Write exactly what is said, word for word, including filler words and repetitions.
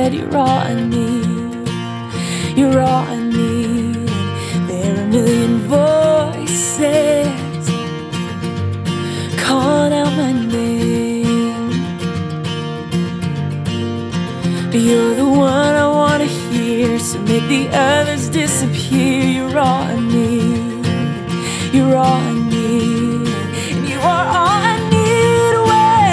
God, you're all I need. You're all I need. There are a million voices calling out my name, but you're the one I want to hear, so make the others disappear.